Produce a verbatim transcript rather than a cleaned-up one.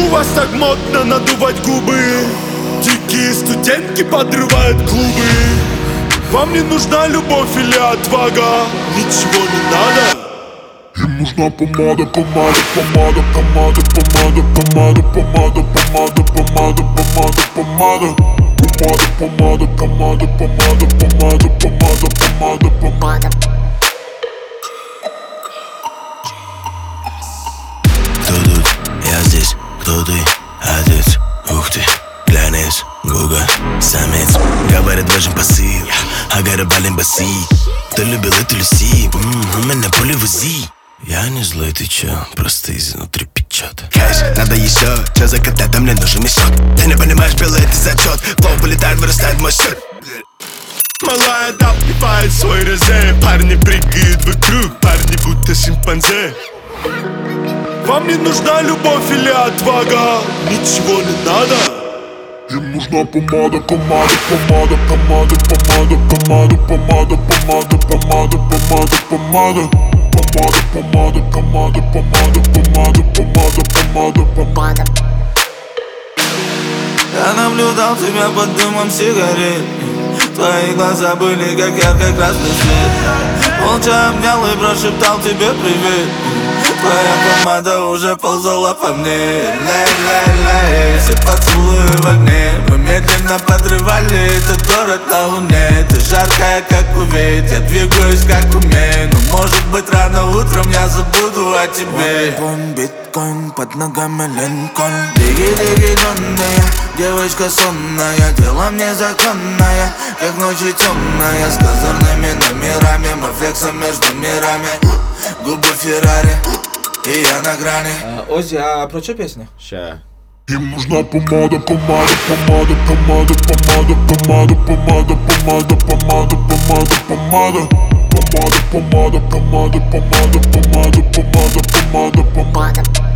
У вас так модно надувать губы, дикие студентки подрывают клубы. Вам не нужна любовь или отвага, ничего не надо. Им нужна помада, помада, помада, помада, помада, помада, помада, помада, помада, помада, помада, помада, помада, помада, помада, помада, помада, помада, помада. Кто тут? Я здесь. Кто ты? Отец. Ух ты. Глянец. Гуга. Самец. Говорят, важен посыл. Агара бален баси. Кто любил эту Люси? У меня поле в УЗИ. Я не злой, ты чё? Просто изнутри печет. Кэш, надо еще. Чё за котлета? Мне нужен мешок. Ты не понимаешь, белый это зачет. Флоу вылетает, вырастает мой счет. Малая допивает свой розе. Парни прыгают вокруг, парни будто шимпанзе. Вам не нужна любовь или отвага, ничего не надо. Им нужна помада, помада, помада, помада, помада, помада, помада, помада, помада, помада, помада, помада, помада, помада, помада, помада, помада, помада, помада. Я наблюдал тебя под дымом сигарет. Твои глаза были как ярко-красный свет. Молча обнял и прошептал тебе привет. Твоя помада уже ползала по мне. Лей-лей-лей, все поцелуи в огне. Мы медленно подрывали этот город на луне. Ты жаркая, как кувейт, я двигаюсь, как умею. Но может быть рано утром я забуду о тебе. Биткоин, биткоин, под ногами Линкольн. Диги-диги, донная, девочка сонная. Дело мне законное, как ночью темная. С козырными номерами, мы флексом между мирами. Губы Феррари, и я на грани. Озі, а про що пісня? Ща. Им нужна помада, помада, помада, помада, помада, помада, помада, помада, помада, помада, помада, помада, помада, помада, помада, помада, помада, помада, помада.